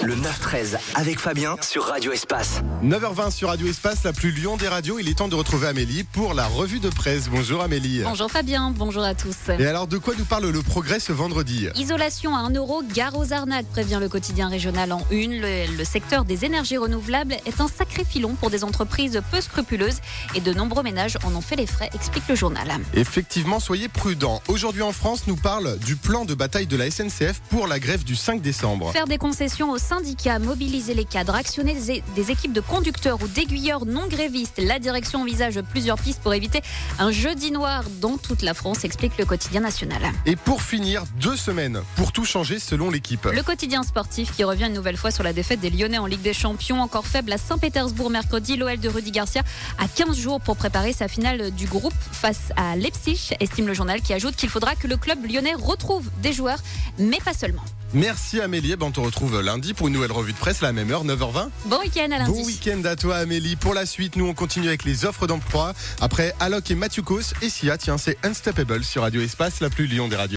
Le 9-13 avec Fabien sur Radio Espace. 9h20 sur Radio Espace, la plus Lyon des radios. Il est temps de retrouver Amélie pour la revue de presse. Bonjour Amélie. Bonjour Fabien, bonjour à tous. Et alors, de quoi nous parle le Progrès ce vendredi ? Isolation à 1 euro, gare aux arnaques, prévient le quotidien régional en une. Le secteur des énergies renouvelables est un sacré filon pour des entreprises peu scrupuleuses et de nombreux ménages en ont fait les frais, explique le journal. Effectivement, soyez prudents. Aujourd'hui en France, nous parle du plan de bataille de la SNCF pour la grève du 5 décembre. Faire des concessions aux syndicats, mobiliser les cadres, actionner des équipes de conducteurs ou d'aiguilleurs non grévistes. La direction envisage plusieurs pistes pour éviter un jeudi noir dans toute la France, explique le quotidien national. Et pour finir, 2 semaines pour tout changer selon l'équipe. Le quotidien sportif qui revient une nouvelle fois sur la défaite des Lyonnais en Ligue des Champions, encore faible à Saint-Pétersbourg mercredi. L'OL de Rudy Garcia a 15 jours pour préparer sa finale du groupe face à Leipzig, estime le journal, qui ajoute qu'il faudra que le club lyonnais retrouve des joueurs, mais pas seulement. Merci Amélie, on te retrouve lundi pour une nouvelle revue de presse à la même heure, 9h20. Bon week-end à lundi. Bon week-end à toi Amélie. Pour la suite, nous on continue avec les offres d'emploi. Après Alok et Mathieu Kos et Sia, tiens, c'est Unstoppable sur Radio Espace, la plus Lyon des radios.